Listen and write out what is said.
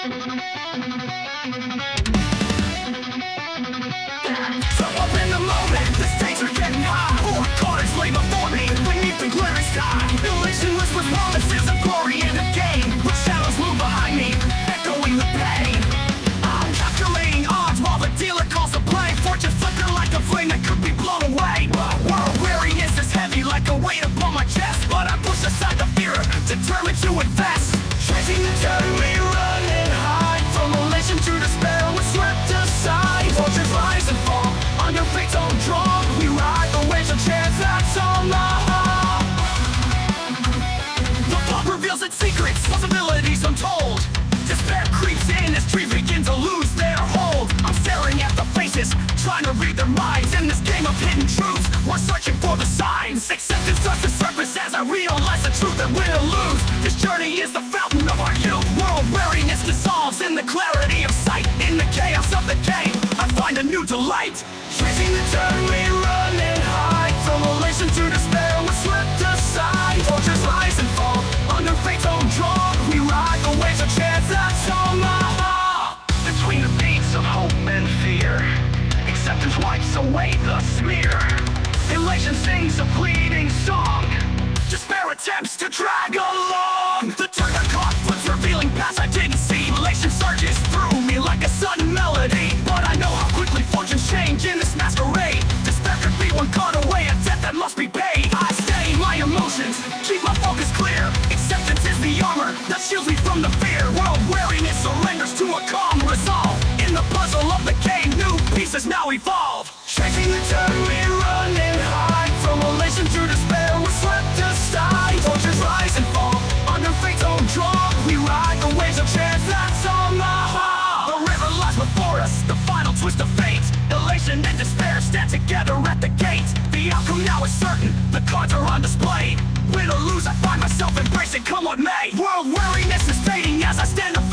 So up in the moment, the stakes are getting high. Four corners lay before me, beneath the glaring sky. Elation was with promises of glory and of gain, but shadows loom behind me, echoing the pain. I'm calculating odds while the dealer calls the play. Fortune flicker like a flame that could be blown away. World weariness is heavy like a weight upon my chest, but I push aside the fear, determined to invest. Chasing the turn, we run and hide from elation to despair. We're swept aside. Fortunes rise and fall under fate's own draw. We ride the waves of chance that's on the hull. The fog reveals its secrets, possibilities untold. Despair creeps in as dreams begin to lose their hold. I'm staring at the faces, trying to read their minds. In this game of hidden truths, we're searching for the signs. Acceptance starts to surface as I realize the truth that win or lose. This journey is the fountain of our youth. World weariness dissolves in the clarity of sight. In the chaos of the game, I find a new delight. Chasing the turn, we run and hide from elation to despair. We're swept aside. Fortunes rise and fall under fate's own draw. We ride the waves of chance that's on the hull. Between the beats of hope and fear, acceptance wipes away the smear. Elation sings a pleading song. Despair attempts to drag along. The turn I caught flips, revealing paths I didn't see. Elation surges through me like a sudden melody, but I know how quickly fortunes change in this masquerade. Despair could be one card away, a debt that must be paid. I stay my emotions, keep my focus clear. Acceptance is the armor that shields me from the fear. World weariness surrenders to a calm resolve. In the puzzle of the game, new pieces now evolve. Chasing the turn, we run and hide from elation to despair. We're swept aside. Fortunes rise and fall under fate's own draw. We ride the waves of chance that's on the hull. The river lies before us, the final twist of fate. Elation and despair stand together at the gate. The outcome now is certain, the cards are on display. Win or lose, I find myself embracing come what may. World weariness is fading as I stand up